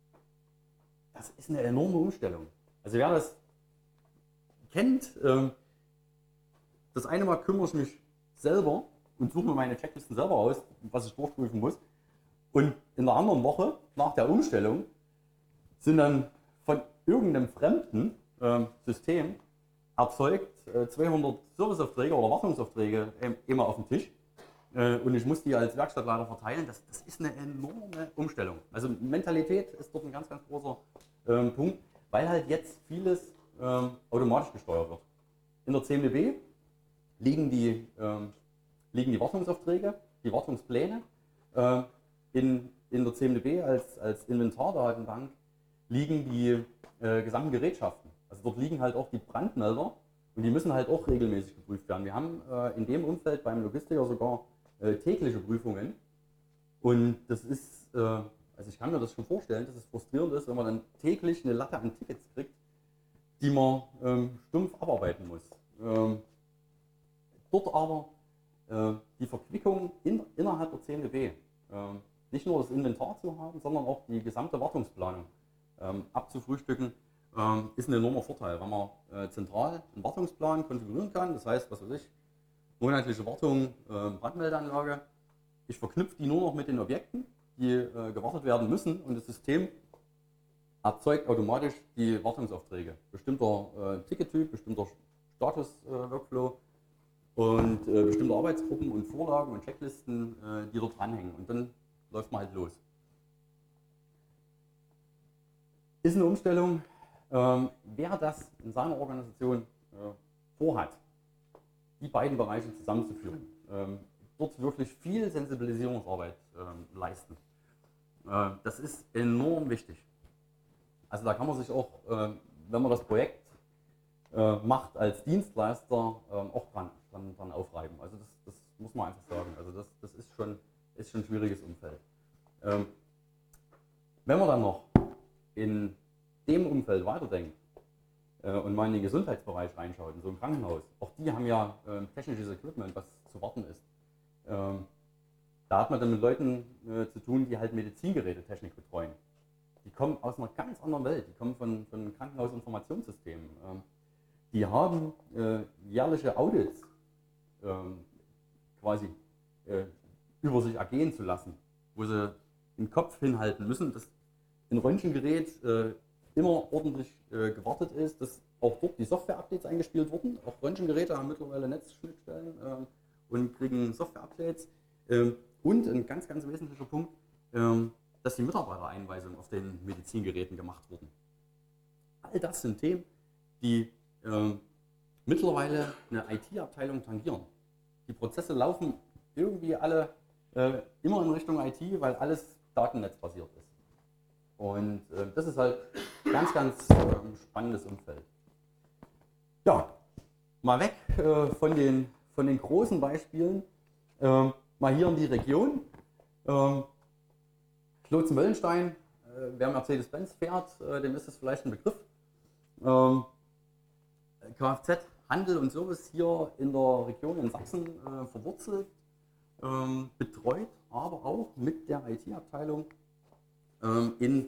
Das ist eine enorme Umstellung. Also wer das kennt, ähm, das eine Mal kümmere ich mich selber und suche mir meine Checklisten selber aus, was ich durchprüfen muss. Und in der anderen Woche, nach der Umstellung, sind dann von irgendeinem fremden ähm, System erzeugt äh, zweihundert Serviceaufträge oder Wartungsaufträge äh, immer auf dem Tisch. Äh, und ich muss die als Werkstattleiter verteilen. Das, das ist eine enorme Umstellung. Also Mentalität ist dort ein ganz, ganz großer ähm, Punkt, weil halt jetzt vieles ähm, automatisch gesteuert wird. In der C M D B liegen die, ähm, liegen die Wartungsaufträge, die Wartungspläne. Äh, in, in der C M D B als, als Inventardatenbank liegen die äh, gesamten Gerätschaften. Also dort liegen halt auch die Brandmelder und die müssen halt auch regelmäßig geprüft werden. Wir haben äh, in dem Umfeld beim Logistiker sogar äh, tägliche Prüfungen und das ist, äh, also ich kann mir das schon vorstellen, dass es frustrierend ist, wenn man dann täglich eine Latte an Tickets kriegt, die man ähm, stumpf abarbeiten muss. Ähm, dort aber äh, die Verquickung in, innerhalb der C M D B, äh, nicht nur das Inventar zu haben, sondern auch die gesamte Wartungsplanung ähm, abzufrühstücken, ähm, ist ein enormer Vorteil, wenn man äh, zentral einen Wartungsplan konfigurieren kann. Das heißt, was weiß ich, monatliche Wartung, äh, Brandmeldeanlage. Ich verknüpfe die nur noch mit den Objekten, die äh, gewartet werden müssen und das System erzeugt automatisch die Wartungsaufträge. Bestimmter äh, Tickettyp, bestimmter Status-Workflow äh, und äh, bestimmte Arbeitsgruppen und Vorlagen und Checklisten, äh, die dort dranhängen. Und dann läuft man halt los. Ist eine Umstellung. Ähm, wer das in seiner Organisation äh, vorhat, die beiden Bereiche zusammenzuführen, ähm, dort wirklich viel Sensibilisierungsarbeit ähm, leisten. Äh, das ist enorm wichtig. Also da kann man sich auch, äh, wenn man das Projekt äh, macht als Dienstleister, äh, auch dran, dran, dran aufreiben. Also das, das muss man einfach sagen. Also das, das ist, schon, ist schon ein schwieriges Umfeld. Ähm, wenn man dann noch in dem Umfeld weiterdenkt äh, und mal in den Gesundheitsbereich reinschaut, in so ein Krankenhaus, auch die haben ja äh, technisches Equipment, was zu warten ist. Ähm, da hat man dann mit Leuten äh, zu tun, die halt Medizingerätetechnik betreuen. Die kommen aus einer ganz anderen Welt, die kommen von, von Krankenhausinformationssystemen. Ähm, die haben äh, jährliche Audits ähm, quasi äh, über sich ergehen zu lassen, wo sie den Kopf hinhalten müssen, dass ein Röntgengerät äh, immer ordentlich äh, gewartet ist, dass auch dort die Software-Updates eingespielt wurden. Auch Röntgengeräte haben mittlerweile Netzschnittstellen äh, und kriegen Software-Updates. Ähm, und ein ganz, ganz wesentlicher Punkt, ähm, dass die Mitarbeitereinweisungen auf den Medizingeräten gemacht wurden. All das sind Themen, die äh, mittlerweile eine I T-Abteilung tangieren. Die Prozesse laufen irgendwie alle äh, immer in Richtung I T, weil alles datennetzbasiert ist. Und äh, das ist halt ein ganz, ganz äh, spannendes Umfeld. Ja, mal weg äh, von, den, von den großen Beispielen, äh, mal hier in die Region. Äh, Klotzen-Wöllenstein, äh, wer Mercedes-Benz fährt, äh, dem ist es vielleicht ein Begriff. Ähm, Kfz, Handel und Service hier in der Region in Sachsen äh, verwurzelt, ähm, betreut, aber auch mit der I T-Abteilung ähm, in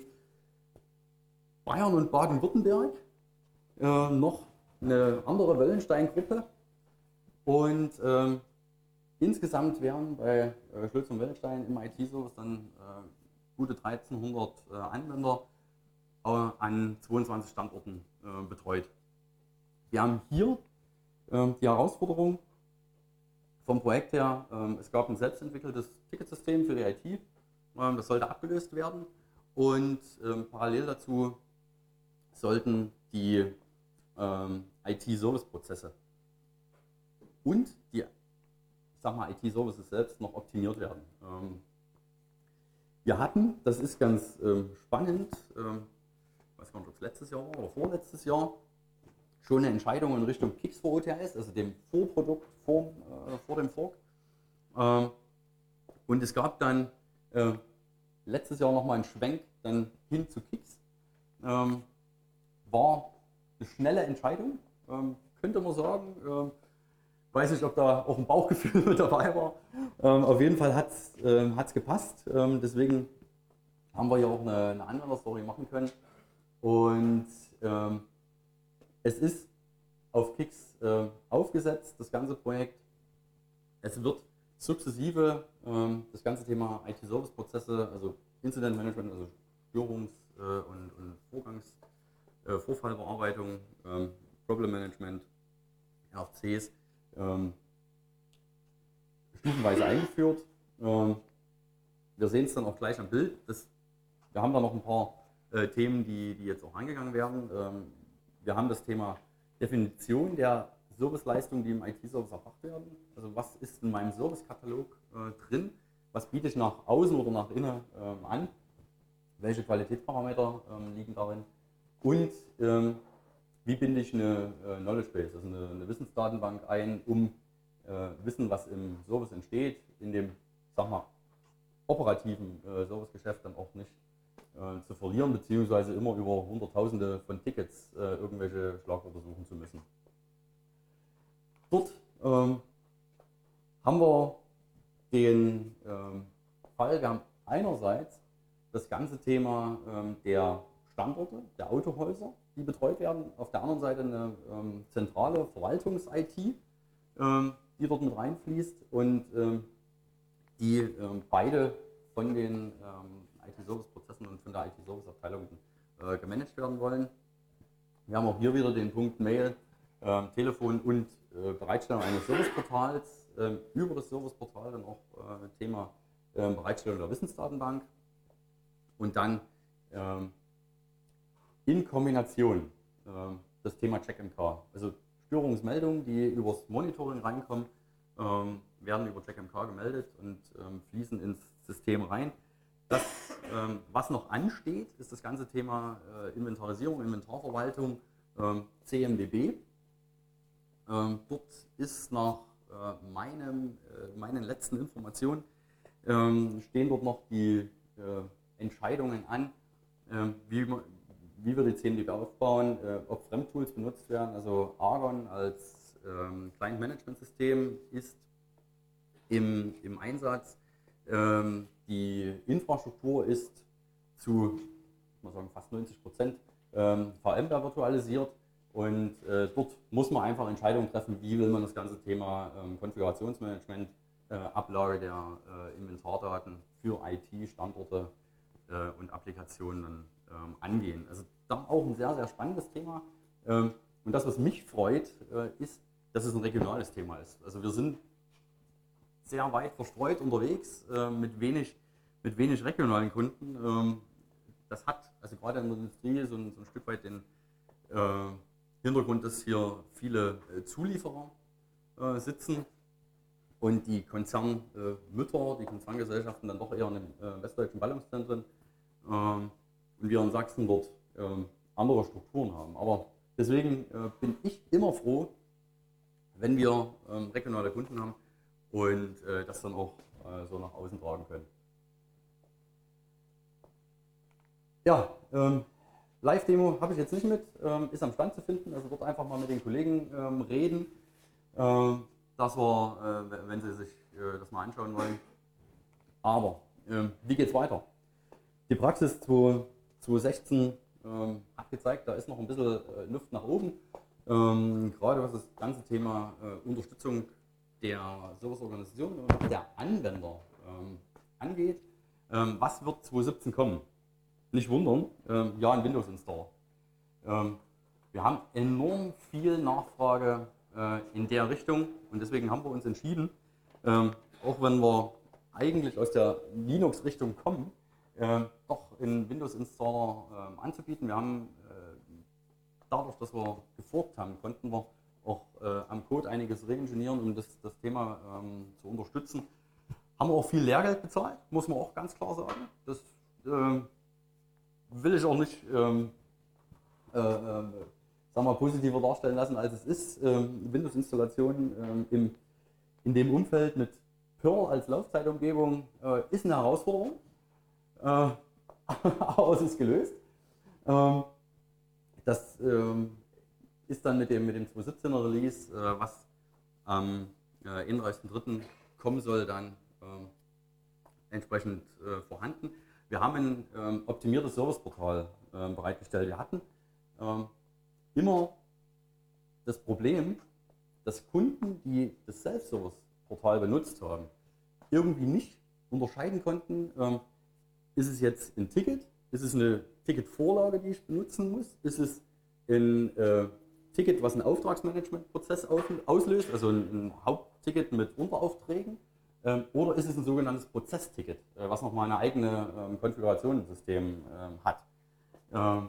Bayern und Baden-Württemberg, äh, noch eine andere Wellenstein-Gruppe und ähm, insgesamt wären bei äh, Schlütz und Wellenstein im I T-Service dann äh, gute dreizehnhundert äh, Anwender äh, an zweiundzwanzig Standorten äh, betreut. Wir haben hier äh, die Herausforderung vom Projekt her, äh, es gab ein selbstentwickeltes Ticketsystem für die I T, äh, das sollte abgelöst werden und äh, parallel dazu sollten die ähm, I T-Service-Prozesse und die, ich sag mal, I T-Services selbst noch optimiert werden. Ähm, wir hatten, das ist ganz ähm, spannend, ähm, ich weiß gar nicht, ob es letztes Jahr war oder vorletztes Jahr, schon eine Entscheidung in Richtung P I X vor O T S, also dem Vorprodukt vor, äh, vor dem Fork. Ähm, und es gab dann äh, letztes Jahr nochmal einen Schwenk dann hin zu P I X. Ähm, war eine schnelle Entscheidung, ähm, könnte man sagen. Ähm, weiß nicht, ob da auch ein Bauchgefühl mit dabei war. Ähm, auf jeden Fall hat es ähm, gepasst. Ähm, deswegen haben wir ja auch eine, eine Anwenderstory machen können. Und ähm, es ist auf P I X äh, aufgesetzt, das ganze Projekt. Es wird sukzessive ähm, das ganze Thema I T-Service-Prozesse, also Incident Management, also Störungs- äh, und, und Vorgangs- äh, Vorfallbearbeitung, ähm, Problem Management, R F Cs, ähm, stufenweise eingeführt. Ähm, wir sehen es dann auch gleich am Bild. Das, wir haben da noch ein paar äh, Themen, die, die jetzt auch angegangen werden. Ähm, wir haben das Thema Definition der Serviceleistungen, die im I T-Service erbracht werden. Also was ist in meinem Servicekatalog äh, drin? Was biete ich nach außen oder nach innen ähm, an? Welche Qualitätsparameter ähm, liegen darin? Und ähm, wie binde ich eine äh, Knowledge Base, also eine, eine Wissensdatenbank ein, um äh, Wissen, was im Service entsteht, in dem, sag mal, operativen äh, Servicegeschäft dann auch nicht äh, zu verlieren, beziehungsweise immer über Hunderttausende von Tickets äh, irgendwelche Schlagworte suchen zu müssen. Dort ähm, haben wir den ähm, Fall, wir haben einerseits das ganze Thema ähm, der Standorte, der Autohäuser, die betreut werden, auf der anderen Seite eine ähm, zentrale Verwaltungs-I T, ähm, die dort mit reinfließt und ähm, die ähm, beide von den ähm, I T-Service-Prozessen und von der I T-Service-Abteilung äh, gemanagt werden wollen. Wir haben auch hier wieder den Punkt Mail, äh, Telefon und äh, Bereitstellung eines Serviceportals. Äh, über das Serviceportal dann auch äh, Thema äh, Bereitstellung der Wissensdatenbank. Und dann ähm, in Kombination äh, das Thema Check M K. Also Störungsmeldungen, die übers Monitoring reinkommen, ähm, werden über Check M K gemeldet und ähm, fließen ins System rein. Das, ähm, was noch ansteht, ist das ganze Thema äh, Inventarisierung, Inventarverwaltung, ähm, C M D B. Ähm, dort ist nach äh, meinem, äh, meinen letzten Informationen ähm, stehen dort noch die äh, Entscheidungen an, äh, wie, wie wir die C M D B aufbauen, äh, ob Fremdtools benutzt werden. Also Argon als ähm, Client-Management-System ist im, im Einsatz. Ähm, die Infrastruktur ist zu ich muss sagen, fast neunzig Prozent ähm, V M ware virtualisiert und äh, dort muss man einfach Entscheidungen treffen, wie will man das ganze Thema ähm, Konfigurationsmanagement, äh, Ablage der äh, Inventardaten für I T, Standorte äh, und Applikationen dann, ähm, angehen. Also da auch ein sehr, sehr spannendes Thema. Ähm, und das, was mich freut, äh, ist, dass es ein regionales Thema ist. Also wir sind sehr weit verstreut unterwegs, äh, mit, wenig, mit wenig regionalen Kunden. Ähm, das hat, also gerade in der Industrie, so ein, so ein Stück weit den äh, Hintergrund, dass hier viele äh, Zulieferer äh, sitzen und die Konzernmütter, äh, die Konzerngesellschaften dann doch eher in den äh, westdeutschen Ballungszentren ähm, und wir in Sachsen dort ähm, andere Strukturen haben. Aber deswegen äh, bin ich immer froh, wenn wir ähm, regionale Kunden haben und äh, das dann auch äh, so nach außen tragen können. Ja, ähm, Live-Demo habe ich jetzt nicht mit, ähm, ist am Stand zu finden, also dort einfach mal mit den Kollegen ähm, reden, ähm, dass wir, äh, wenn Sie sich äh, das mal anschauen wollen. Aber ähm, wie geht es weiter? Die Praxis zwanzig sechzehn ähm, hat gezeigt, da ist noch ein bisschen äh, Luft nach oben. Ähm, gerade was das ganze Thema äh, Unterstützung der Serviceorganisation und der Anwender ähm, angeht. Ähm, was wird zwanzig siebzehn kommen? Nicht wundern, ähm, ja, ein Windows-Installer. Ähm, wir haben enorm viel Nachfrage äh, in der Richtung und deswegen haben wir uns entschieden, ähm, auch wenn wir eigentlich aus der Linux-Richtung kommen, äh, doch einen Windows-Installer äh, anzubieten. Wir haben äh, dadurch, dass wir geforkt haben, konnten wir auch äh, am Code einiges reingenieren, um das, das Thema ähm, zu unterstützen. Haben wir auch viel Lehrgeld bezahlt, muss man auch ganz klar sagen. Das äh, will ich auch nicht ähm, äh, äh, sagen wir, positiver darstellen lassen, als es ist. Ähm, Windows-Installation ähm, im, in dem Umfeld mit Perl als Laufzeitumgebung äh, ist eine Herausforderung, äh, aber es ist gelöst. Ähm, das ähm, ist dann mit dem, mit dem zwanzig siebzehner Release, äh, was am äh, einunddreißigsten dritten kommen soll, dann ähm, entsprechend äh, vorhanden. Wir haben ein ähm, optimiertes Serviceportal äh, bereitgestellt. Wir hatten ähm, immer das Problem, dass Kunden, die das Self-Service-Portal benutzt haben, irgendwie nicht unterscheiden konnten, ähm, ist es jetzt ein Ticket, ist es eine Ticketvorlage, die ich benutzen muss, ist es ein äh, Ticket, was einen Auftragsmanagementprozess auslöst, also ein, ein Hauptticket mit Unteraufträgen, ähm, oder ist es ein sogenanntes Prozessticket, äh, was nochmal eine eigene ähm, Konfiguration im System ähm, hat. Ähm,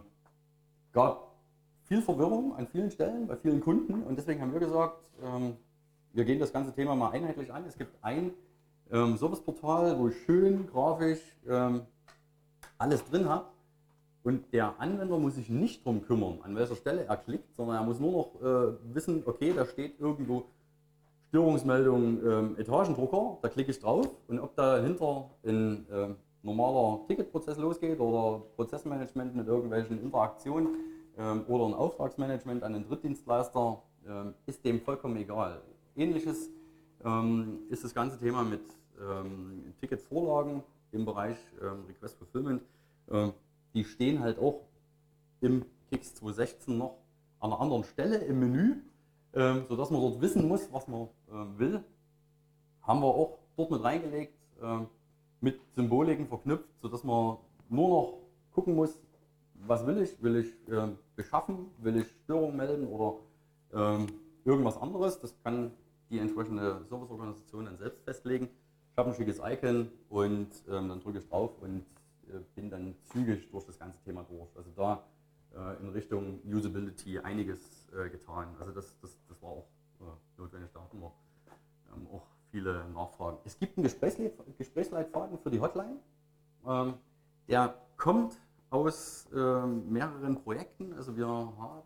gab viel Verwirrung an vielen Stellen, bei vielen Kunden und deswegen haben wir gesagt, ähm, wir gehen das ganze Thema mal einheitlich an. Es gibt ein ähm, Serviceportal, wo ich schön grafisch ähm, alles drin habe und der Anwender muss sich nicht darum kümmern, an welcher Stelle er klickt, sondern er muss nur noch äh, wissen, okay, da steht irgendwo Störungsmeldung ähm, Etagendrucker, da klicke ich drauf und ob dahinter ein äh, normaler Ticketprozess losgeht oder Prozessmanagement mit irgendwelchen Interaktionen ähm, oder ein Auftragsmanagement an den Drittdienstleister, ähm, ist dem vollkommen egal. Ähnliches ähm, ist das ganze Thema mit ähm, Ticketvorlagen im Bereich ähm, Request Fulfillment. Ähm, die stehen halt auch im K I X zwanzig sechzehn noch an einer anderen Stelle im Menü, ähm, sodass man dort wissen muss, was man ähm, will. Haben wir auch dort mit reingelegt, ähm, mit Symboliken verknüpft, sodass man nur noch gucken muss, was will ich? Will ich ähm, beschaffen? Will ich Störungen melden oder ähm, irgendwas anderes? Das kann die entsprechende Serviceorganisation dann selbst festlegen. Ich habe ein schickes Icon und ähm, dann drücke ich drauf und äh, bin dann zügig durch das ganze Thema durch. Also da äh, in Richtung Usability einiges äh, getan. Also das, das, das war auch äh, notwendig. Da hatten wir ähm, auch viele Nachfragen. Es gibt einen Gesprächsleit Gesprächsleitfaden für die Hotline. Ähm, der kommt aus äh, mehreren Projekten. Also wir haben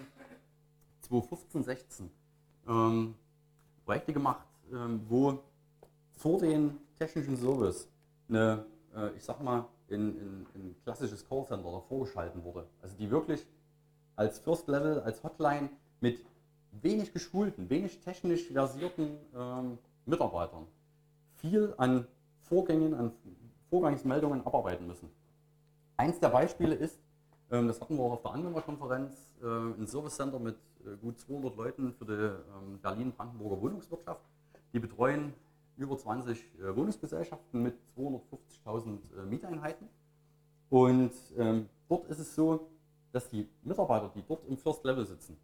zwanzig fünfzehn, sechzehn ähm, Projekte gemacht, ähm, wo vor den technischen Service eine, äh, ich sag mal, ein, ein, ein klassisches Callcenter davor geschalten wurde. Also die wirklich als First Level, als Hotline mit wenig geschulten, wenig technisch versierten ähm, Mitarbeitern viel an Vorgängen, an Vorgangsmeldungen abarbeiten müssen. Eins der Beispiele ist, ähm, das hatten wir auch auf der Anwenderkonferenz, äh, ein Service Center mit äh, gut zweihundert Leuten für die ähm, Berlin-Brandenburger Wohnungswirtschaft. Die betreuen über zwanzig äh, Wohnungsgesellschaften mit zweihundertfünfzigtausend äh, Mieteinheiten. Und ähm, dort ist es so, dass die Mitarbeiter, die dort im First Level sitzen,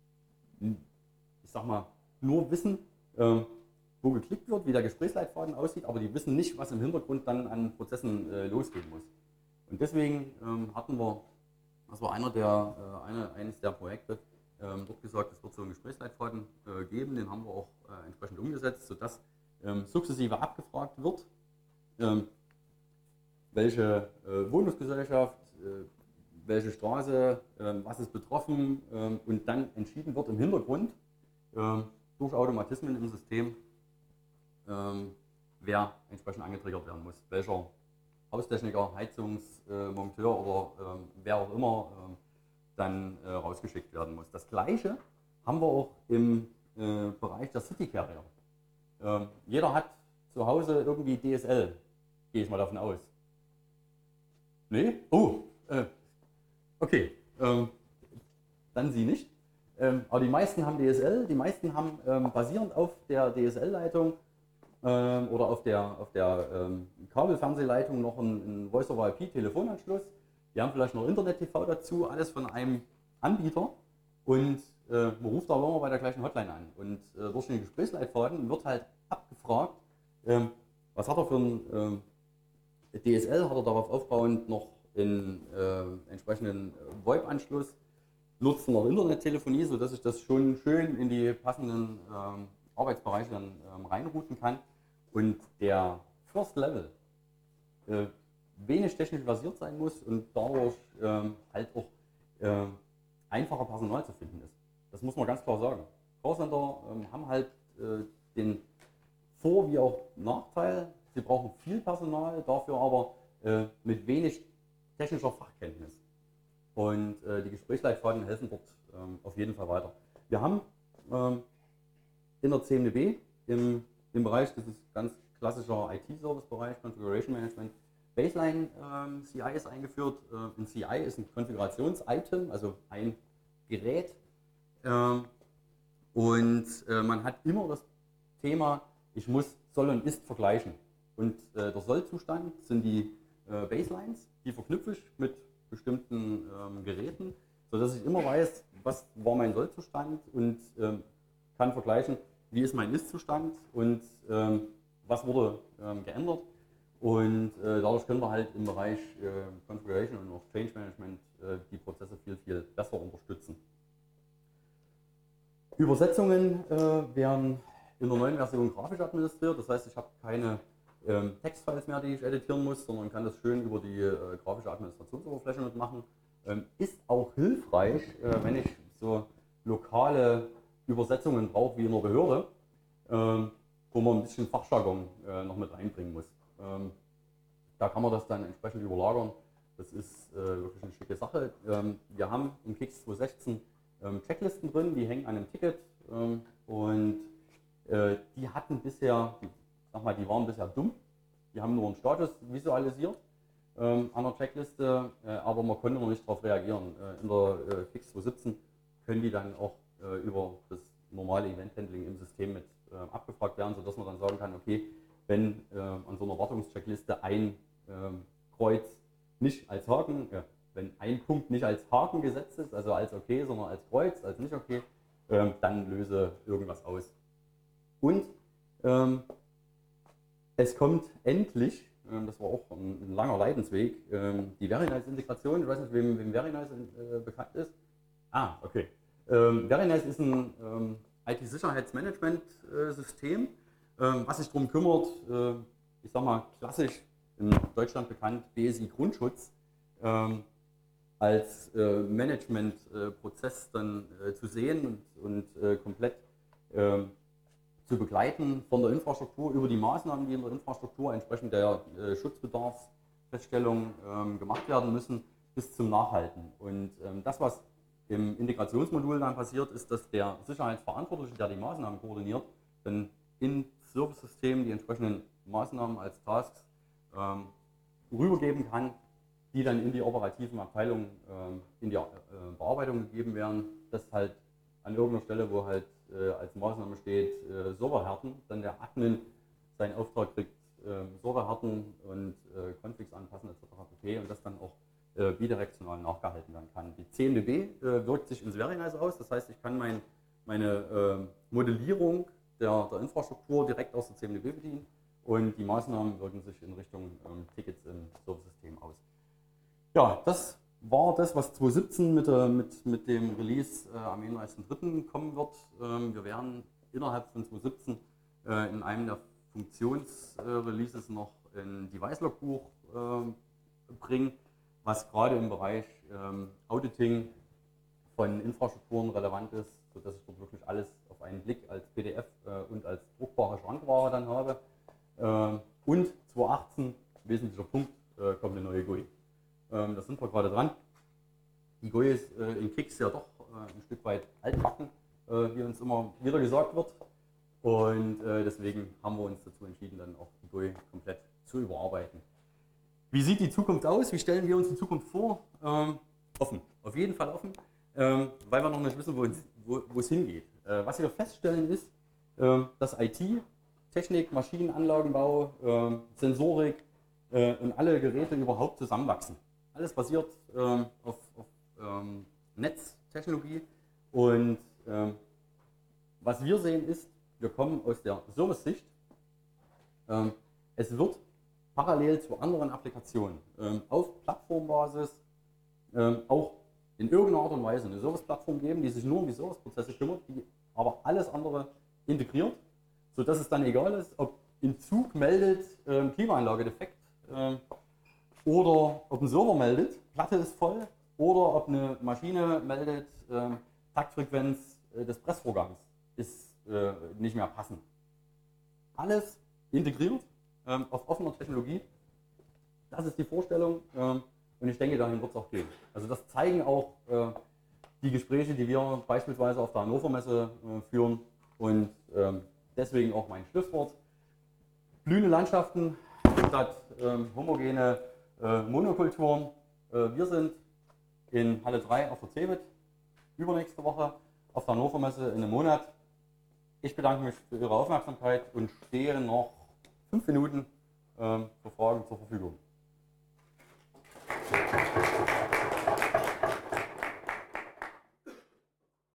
ich sag mal, nur wissen, ähm, wo geklickt wird, wie der Gesprächsleitfaden aussieht, aber die wissen nicht, was im Hintergrund dann an Prozessen äh, losgehen muss. Und deswegen ähm, hatten wir, das war einer der, äh, eine, eines der Projekte, ähm, dort gesagt, es wird so einen Gesprächsleitfaden äh, geben, den haben wir auch äh, entsprechend umgesetzt, sodass ähm, sukzessive abgefragt wird, ähm, welche äh, Wohnungsgesellschaft, äh, welche Straße, äh, was ist betroffen äh, und dann entschieden wird im Hintergrund äh, durch Automatismen im System, äh, wer entsprechend angetriggert werden muss, welcher Haustechniker, Heizungsmonteur äh, oder äh, wer auch immer äh, dann äh, rausgeschickt werden muss. Das Gleiche haben wir auch im äh, Bereich der City Carrier. Äh, jeder hat zu Hause irgendwie D S L Gehe ich mal davon aus. Nee? Oh, äh, okay. Ähm, dann Sie nicht. Ähm, aber die meisten haben D S L, die meisten haben ähm, basierend auf der D S L-Leitung ähm, oder auf der, auf der ähm, Kabelfernsehleitung noch einen, einen Voice-over-I P-Telefonanschluss. Die haben vielleicht noch Internet-T V dazu, alles von einem Anbieter. Und äh, man ruft aber immer bei der gleichen Hotline an. Und äh, durch den Gesprächsleitfaden wird halt abgefragt, ähm, was hat er für ein ähm, D S L, hat er darauf aufbauend noch einen äh, entsprechenden VoIP-Anschluss, nutzt noch Internettelefonie, sodass ich das schon schön in die passenden ähm, Arbeitsbereiche dann ähm, reinrouten kann. Und der First Level äh, wenig technisch versiert sein muss und dadurch ähm, halt auch äh, einfacher Personal zu finden ist. Das muss man ganz klar sagen. Callcenter ähm, haben halt äh, den Vor- wie auch Nachteil. Sie brauchen viel Personal, dafür aber äh, mit wenig technischer Fachkenntnis. Und äh, die Gesprächsleitfaden helfen dort ähm, auf jeden Fall weiter. Wir haben ähm, in der C M D B im, im Bereich, das ist ganz klassischer I T-Service-Bereich, Configuration Management, Baseline ähm, C I ist eingeführt. Äh, ein C I ist ein Konfigurations-Item, also ein Gerät. Ähm, und äh, man hat immer das Thema, ich muss Soll und Ist vergleichen. Und äh, der Soll-Zustand sind die äh, Baselines, die verknüpfe ich mit bestimmten ähm, Geräten, sodass ich immer weiß, was war mein Soll-Zustand und ähm, kann vergleichen, wie ist mein Ist-Zustand und ähm, was wurde ähm, geändert. Und äh, dadurch können wir halt im Bereich äh, Configuration und auch Change Management äh, die Prozesse viel, viel besser unterstützen. Übersetzungen äh, werden in der neuen Version grafisch administriert, das heißt, ich habe keine ähm, Textfiles mehr, die ich editieren muss, sondern kann das schön über die äh, grafische Administrationsoberfläche mitmachen. Ähm, ist auch hilfreich, äh, wenn ich so lokale Übersetzungen brauche wie in einer Behörde, ähm, wo man ein bisschen Fachjargon äh, noch mit reinbringen muss. Ähm, da kann man das dann entsprechend überlagern. Das ist äh, wirklich eine schicke Sache. Ähm, wir haben im Kix zwei sechzehn ähm, Checklisten drin, die hängen an einem Ticket ähm, und äh, die hatten bisher, die, sag mal, die waren bisher dumm. Die haben nur einen Status visualisiert ähm, an der Checkliste, äh, aber man konnte noch nicht darauf reagieren. Äh, in der äh, Kix zwei siebzehn können die dann auch äh, über das normale Event-Handling im System mit äh, abgefragt werden, sodass man dann sagen kann, okay, wenn äh, an so einer Wartungscheckliste ein äh, Kreuz nicht als Haken, äh, wenn ein Punkt nicht als Haken gesetzt ist, also als okay, sondern als Kreuz, als nicht okay, äh, dann löse irgendwas aus. Und ähm, es kommt endlich, ähm, das war auch ein, ein langer Leidensweg, ähm, die Verinize-Integration. Ich weiß nicht, wem, wem Verinize äh, bekannt ist. Ah, okay. Ähm, Verinize ist ein ähm, I T-Sicherheitsmanagement-System, ähm, was sich darum kümmert, äh, ich sag mal klassisch in Deutschland bekannt, B S I-Grundschutz, ähm, als äh, Managementprozess äh, dann äh, zu sehen und, und äh, komplett ähm, zu begleiten von der Infrastruktur über die Maßnahmen, die in der Infrastruktur entsprechend der äh, Schutzbedarfsfeststellung ähm, gemacht werden müssen, bis zum Nachhalten. Und ähm, das, was im Integrationsmodul dann passiert, ist, dass der Sicherheitsverantwortliche, der die Maßnahmen koordiniert, dann in Service-Systemen die entsprechenden Maßnahmen als Tasks ähm, rübergeben kann, die dann in die operativen Abteilungen ähm, in die äh, Bearbeitung gegeben werden. Das halt an irgendeiner Stelle, wo halt äh, als Maßnahme steht, äh, Serverhärten, dann der Admin seinen Auftrag kriegt, äh, Serverhärten und äh, Configs anpassen et cetera pp. Und das dann auch äh, bidirektional nachgehalten werden kann. Die C M D B äh, wirkt sich ins Verinize aus, das heißt, ich kann mein, meine äh, Modellierung der, der Infrastruktur direkt aus der C M D B bedienen und die Maßnahmen wirken sich in Richtung ähm, Tickets im Service-System aus. Ja, das war das, was zwanzig siebzehn mit, äh, mit, mit dem Release äh, am einunddreißigsten dritten kommen wird. Ähm, wir werden innerhalb von zwanzig siebzehn äh, in einem der Funktionsreleases äh, noch ein Device-Logbuch äh, bringen, was gerade im Bereich ähm, Auditing von Infrastrukturen relevant ist, sodass ich dort wirklich alles auf einen Blick als P D F äh, und als druckbare Schrankware dann habe. Äh, und zwanzig achtzehn, wesentlicher Punkt, äh, kommt eine neue G U I. Ähm, da sind wir gerade dran. Die G U I ist äh, in Kix ja doch äh, ein Stück weit altbacken, äh, wie uns immer wieder gesagt wird. Und äh, deswegen haben wir uns dazu entschieden, dann auch die G U I komplett zu überarbeiten. Wie sieht die Zukunft aus? Wie stellen wir uns die Zukunft vor? Ähm, offen, auf jeden Fall offen, ähm, weil wir noch nicht wissen, wo, wo, wo es hingeht. Äh, was wir feststellen ist, äh, dass I T, Technik, Maschinen, Anlagenbau, äh, Sensorik äh, und alle Geräte überhaupt zusammenwachsen. Alles basiert äh, auf, auf ähm, Netztechnologie und äh, was wir sehen ist, wir kommen aus der Service-Sicht, äh, es wird parallel zu anderen Applikationen ähm, auf Plattformbasis ähm, auch in irgendeiner Art und Weise eine Service-Plattform geben, die sich nur um die Serviceprozesse kümmert, die aber alles andere integriert, sodass es dann egal ist, ob ein Zug meldet, ähm, Klimaanlage defekt ähm, oder ob ein Server meldet, Platte ist voll, oder ob eine Maschine meldet, ähm, Taktfrequenz äh, des Pressvorgangs ist äh, nicht mehr passend. Alles integriert ähm, auf offener Technologie. Das ist die Vorstellung ähm, und ich denke, dahin wird es auch gehen. Also das zeigen auch äh, die Gespräche, die wir beispielsweise auf der Hannover Messe äh, führen und ähm, deswegen auch mein Schlusswort. Blühende Landschaften statt ähm, homogene äh, Monokulturen. Äh, wir sind in Halle drei auf der CeBIT übernächste Woche, auf der Hannover Messe in einem Monat. Ich bedanke mich für Ihre Aufmerksamkeit und stehe noch fünf Minuten ähm, für Fragen zur Verfügung.